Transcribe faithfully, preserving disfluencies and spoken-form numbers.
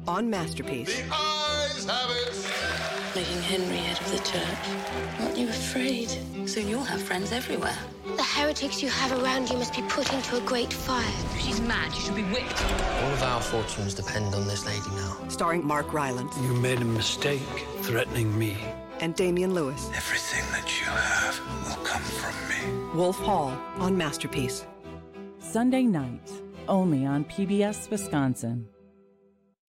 on Masterpiece. The eyes have it. Making Henry head of the church. Aren't you afraid? Soon you'll have friends everywhere. The heretics you have around you must be put into a great fire. She's mad. She should be whipped. All of our fortunes depend on this lady now. Starring Mark Rylance. You made a mistake threatening me. And Damian Lewis. Everything that you have will come from me. Wolf Hall on Masterpiece. Sunday night, only on P B S Wisconsin.